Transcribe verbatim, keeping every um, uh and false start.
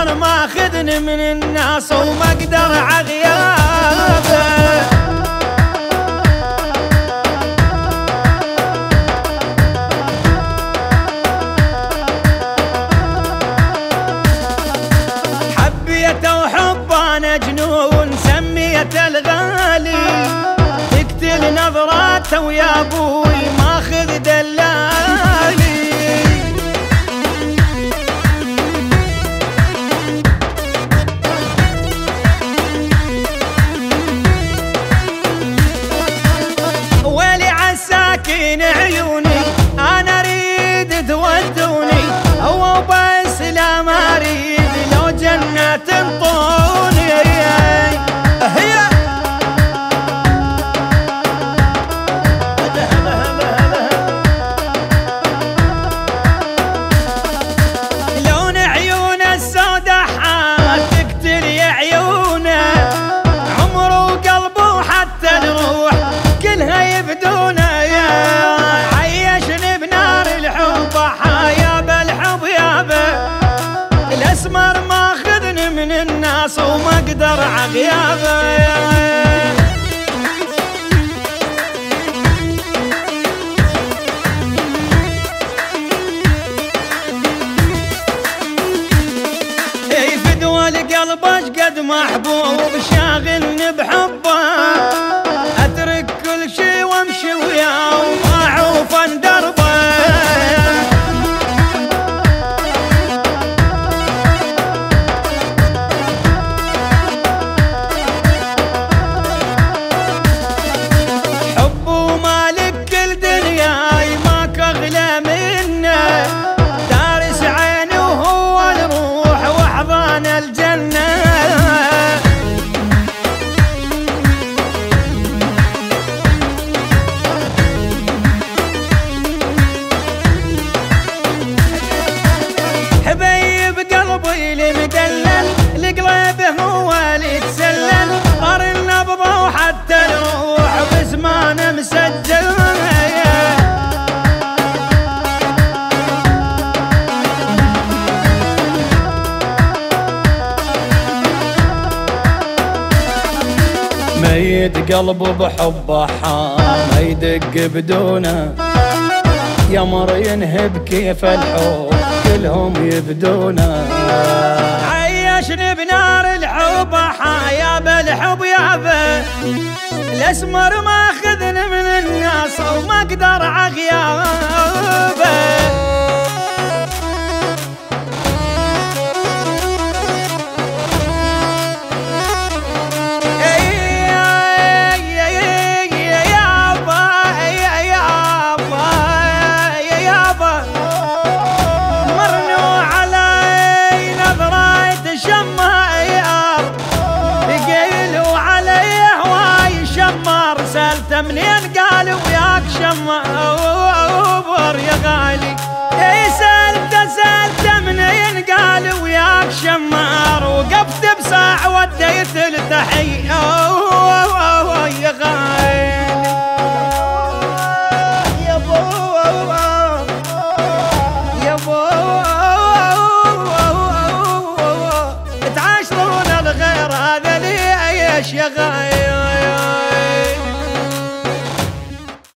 الاسمر ماخذني من الناس وما اقدر عغيابه. حبيته وحبه انا جنون سميته الغالي، تقتل نظراته ويا ابوي ماخذ دلالي. ويلي عالساكن عيوني انا اريد تودوني، هو بس لا ما اريد لو جنة تنطوني. هي لون عيونه السودا حال تقتل يا عيونه، عمره وقلبه وحتى الروح كلها يبدونه. عيشني بنار الحب حيابه الحب يابه، الاسمر ماخذني من الناس وما اقدر عغيابه. القلب اشقد محبوب شاغلني بحبه، اترك كل شي وامشي وياه وما اعوف عن دربه. حبه مالك كل دنياي ماك اغلى منه، دارس عيني وهو الروح واحضان الجنه. حبيب قلبي المدلل لقلبه هو اللي تسلل، طار النبضه وحتى الروح بزمانه مسجل. ميت قلبه بحبه حام يدق بدونه، يمر ينهب كيف الحب كلهم يبدونه. عيشني بنار الحب حيابه الحب يابه، الاسمر ماخذني من الناس وما اقدر عغيابه. منين قال وياك شمار يا غالي، اي سالته سالته منين قال وياك شمار، وقفت بساعة وديت التحية يا غالي. يا بو يا بو تعاشرون الغير هذا ليش يا غالي.